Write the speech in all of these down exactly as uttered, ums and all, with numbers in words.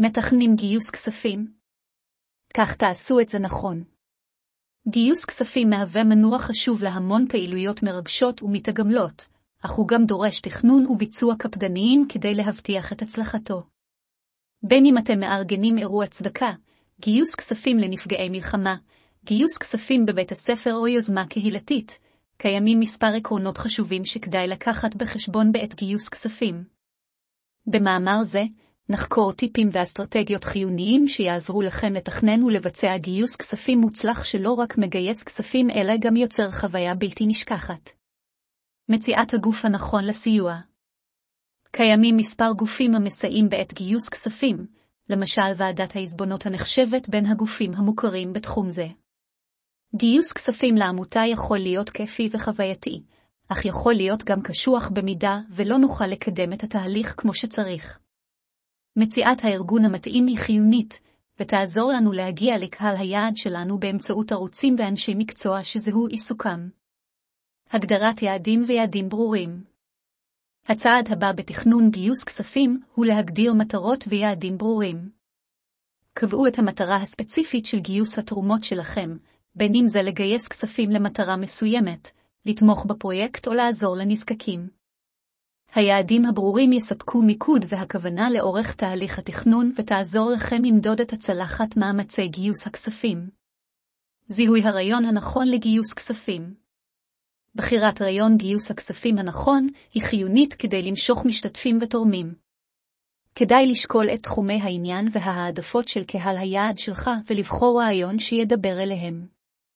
מתכננים גיוס כספים? כך תעשו את זה נכון. גיוס כספים מהווה מנוע חשוב להמון פעילויות מרגשות ומתגמלות, אך הוא גם דורש תכנון וביצוע קפדניים כדי להבטיח את הצלחתו. בין אם אתם מארגנים אירוע צדקה, גיוס כספים לנפגעי מלחמה, גיוס כספים בבית הספר או יוזמה קהילתית, קיימים מספר עקרונות חשובים שכדאי לקחת בחשבון בעת גיוס כספים. במאמר זה, נחקור טיפים ואסטרטגיות חיוניים שיעזרו לכם לתכנן ולבצע גיוס כספים מוצלח שלא רק מגייס כספים אלא גם יוצר חוויה בלתי נשכחת. מציאת הגוף הנכון לסיוע. קיימים מספר גופים המסייעים בעת גיוס כספים, למשל ועדת העיזבונות הנחשבת בין הגופים המוכרים בתחום זה. גיוס כספים לעמותה יכול להיות כיפי וחווייתי, אך יכול להיות גם קשוח במידה ולא נוכל לקדם את התהליך כמו שצריך. מציאת הארגון המתאים היא חיונית, ותעזור לנו להגיע לקהל היעד שלנו באמצעות ערוצים ואנשי מקצוע שזהו עיסוקם. הגדרת יעדים ויעדים ברורים. הצעד הבא בתכנון גיוס כספים הוא להגדיר מטרות ויעדים ברורים. קבעו את המטרה הספציפית של גיוס התרומות שלכם, בין אם זה לגייס כספים למטרה מסוימת, לתמוך בפרויקט או לעזור לנזקקים. היעדים הברורים יספקו מיקוד והכוונה לאורך תהליך התכנון ותעזור לכם למדוד את הצלחת מאמצי גיוס הכספים. זיהוי הרעיון הנכון לגיוס כספים. בחירת רעיון גיוס הכספים הנכון היא חיונית כדי למשוך משתתפים ותורמים. כדאי לשקול את תחומי העניין וההעדפות של קהל היעד שלך ולבחור רעיון שידבר אליהם.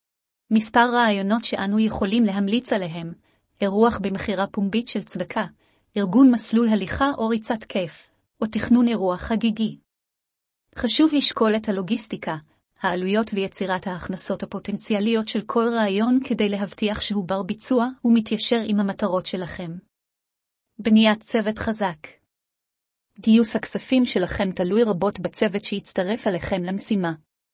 מספר רעיונות שאנו יכולים להמליץ עליהם, אירוח במחירה פומבית של צדקה, ארגון מסלול הליכה או ריצת כיף, או תכנון אירוע חגיגי. חשוב לשקול את הלוגיסטיקה, העלויות ויצירת ההכנסות הפוטנציאליות של כל רעיון כדי להבטיח שהוא בר ביצוע ומתיישר עם המטרות שלכם. בניית צוות חזק. גיוס הכספים שלכם תלוי רבות בצוות שיצטרף עליכם למשימה.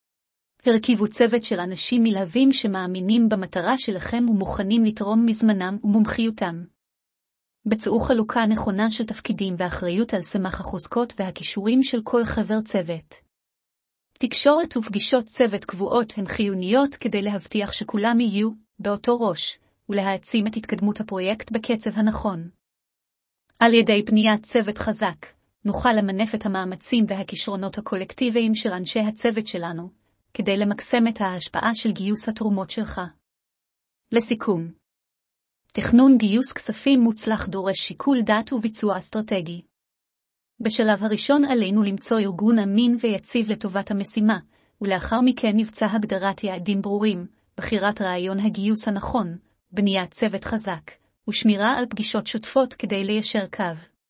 הרכיבו צוות של אנשים מלהבים שמאמינים במטרה שלכם ומוכנים לתרום מזמנם ומומחיותם. בצעו חלוקה נכונה של תפקידים ואחריות על סמך החוזקות והכישורים של כל חבר צוות. תקשורת ופגישות צוות קבועות הן חיוניות כדי להבטיח שכולם יהיו באותו ראש, ולהעצים את התקדמות הפרויקט בקצב הנכון. על ידי בניית צוות חזק, נוכל למנף את המאמצים והכישרונות הקולקטיביים של אנשי הצוות שלנו, כדי למקסם את ההשפעה של גיוס התרומות שלך. לסיכום, תכנון גיוס כספים מוצלח דורש שיקול דעת וביצוע אסטרטגי. בשלב הראשון עלינו למצוא ארגון אמין ויציב לטובת המשימה, ולאחר מכן נבצע הגדרת יעדים ברורים, בחירת רעיון הגיוס הנכון, בניית צוות חזק, ושמירה על פגישות שותפות כדי ליישר קו.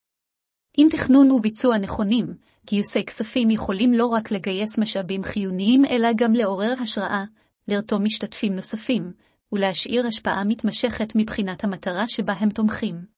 עם תכנון וביצוע נכונים, גיוסי כספים יכולים לא רק לגייס משאבים חיוניים אלא גם לעורר השראה, לרתום משתתפים נוספים, ולהשאיר השפעה מתמשכת מבחינת המטרה שבה הם תומכים.